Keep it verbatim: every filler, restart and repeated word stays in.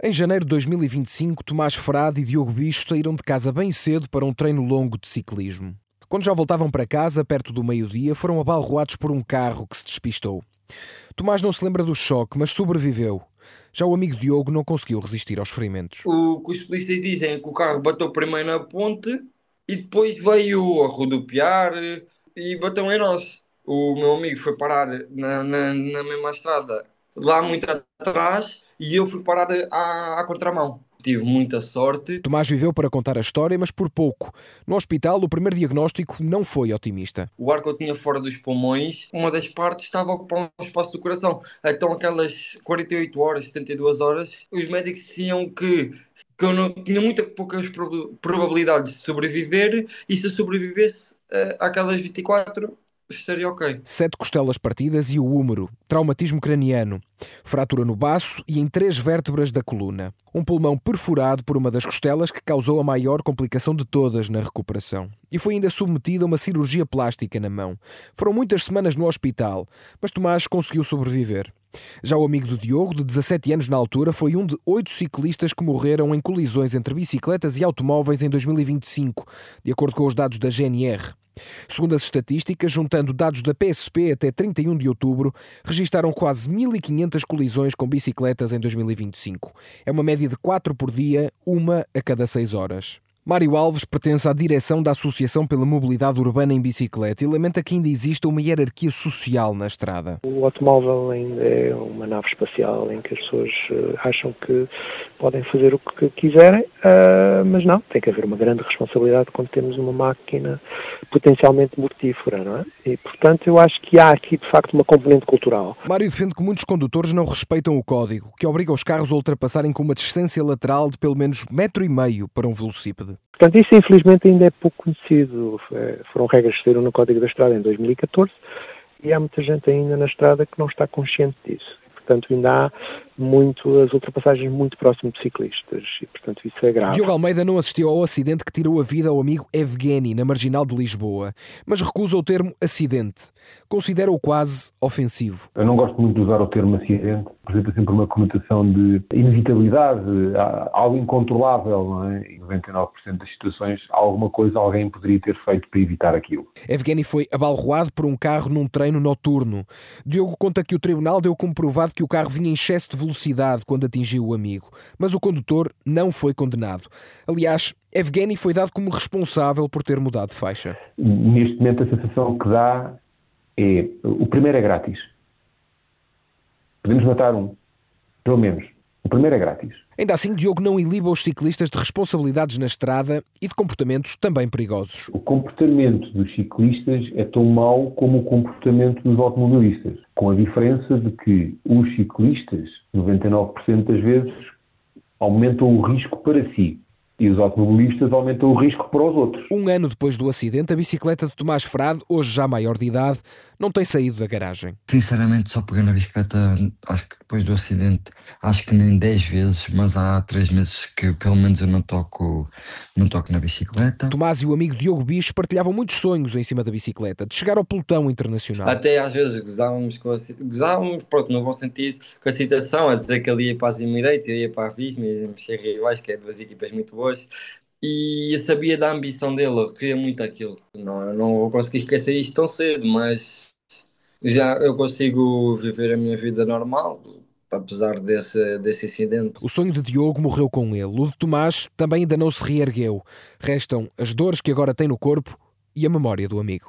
Em janeiro de dois mil e vinte e cinco, Tomás Frade e Diogo Bicho saíram de casa bem cedo para um treino longo de ciclismo. Quando já voltavam para casa, perto do meio-dia, foram abalroados por um carro que se despistou. Tomás não se lembra do choque, mas sobreviveu. Já o amigo Diogo não conseguiu resistir aos ferimentos. O que os polícias dizem é que o carro bateu primeiro na ponte e depois veio a rodopiar e bateu em nós. O meu amigo foi parar na, na, na mesma estrada, lá muito atrás, e eu fui parar à, à contramão. Tive muita sorte. Tomás viveu para contar a história, mas por pouco. No hospital, o primeiro diagnóstico não foi otimista. O ar que eu tinha fora dos pulmões, uma das partes estava a ocupar um espaço do coração. Então aquelas quarenta e oito horas, setenta e duas horas, os médicos diziam que, que eu não, tinha muitas poucas probabilidades de sobreviver, e se eu sobrevivesse uh, àquelas vinte e quatro, estaria ok. Sete costelas partidas e o húmero, traumatismo craniano, fratura no baço e em três vértebras da coluna. Um pulmão perfurado por uma das costelas que causou a maior complicação de todas na recuperação. E foi ainda submetido a uma cirurgia plástica na mão. Foram muitas semanas no hospital, mas Tomás conseguiu sobreviver. Já o amigo do Diogo, de dezassete anos na altura, foi um de oito ciclistas que morreram em colisões entre bicicletas e automóveis em dois mil e vinte e cinco, de acordo com os dados da G N R. Segundo as estatísticas, juntando dados da P S P até trinta e um de outubro, registaram quase mil e quinhentas colisões com bicicletas em dois mil e vinte e cinco. É uma média de quatro por dia, uma a cada seis horas. Mário Alves pertence à direção da Associação pela Mobilidade Urbana em Bicicleta e lamenta que ainda exista uma hierarquia social na estrada. O automóvel ainda é uma nave espacial em que as pessoas acham que podem fazer o que quiserem, mas não, tem que haver uma grande responsabilidade quando temos uma máquina potencialmente mortífera, não é? E, portanto, eu acho que há aqui, de facto, uma componente cultural. Mário defende que muitos condutores não respeitam o código, que obriga os carros a ultrapassarem com uma distância lateral de pelo menos metro e meio para um velocípede. Portanto, isso infelizmente ainda é pouco conhecido. Foram regras que saíram no Código da Estrada em dois mil e catorze e há muita gente ainda na estrada que não está consciente disso. Portanto, ainda há muito, as ultrapassagens muito próximas de ciclistas e, portanto, isso é grave. Diogo Almeida não assistiu ao acidente que tirou a vida ao amigo Evgeny, na Marginal de Lisboa, mas recusa o termo acidente. Considera-o quase ofensivo. Eu não gosto muito de usar o termo acidente, apresenta sempre uma conotação de inevitabilidade, algo incontrolável, não é? Em noventa e nove por cento das situações, alguma coisa alguém poderia ter feito para evitar aquilo. Evgeny foi abalroado por um carro num treino noturno. Diogo conta que o tribunal deu como provado que o carro vinha em excesso de velocidade quando atingiu o amigo, mas o condutor não foi condenado. Aliás, Evgeny foi dado como responsável por ter mudado de faixa. Neste momento a sensação que dá é, o primeiro é grátis. Podemos matar um, pelo menos. O primeiro é grátis. Ainda assim, Diogo não iliba os ciclistas de responsabilidades na estrada e de comportamentos também perigosos. O comportamento dos ciclistas é tão mau como o comportamento dos automobilistas, com a diferença de que os ciclistas, noventa e nove por cento das vezes, aumentam o risco para si. E os automobilistas aumentam o risco para os outros. Um ano depois do acidente, a bicicleta de Tomás Frade, hoje já maior de idade, não tem saído da garagem. Sinceramente, só peguei na bicicleta, acho que depois do acidente, acho que nem dez vezes, mas há três meses que pelo menos eu não toco, não toco na bicicleta. Tomás e o amigo Diogo Bicho partilhavam muitos sonhos em cima da bicicleta, de chegar ao pelotão internacional. Até às vezes gozávamos, com a, gozávamos pronto, no bom sentido, com a situação, a dizer que ele ia para as Emirates, eu ia para a Visma, e mexer rivais, que é duas equipas muito boas. E eu sabia da ambição dele, eu queria muito aquilo. Não, eu não vou conseguir esquecer isto tão cedo, mas já eu consigo viver a minha vida normal, apesar desse, desse incidente. O sonho de Diogo morreu com ele. O de Tomás também ainda não se reergueu. Restam as dores que agora tem no corpo e a memória do amigo.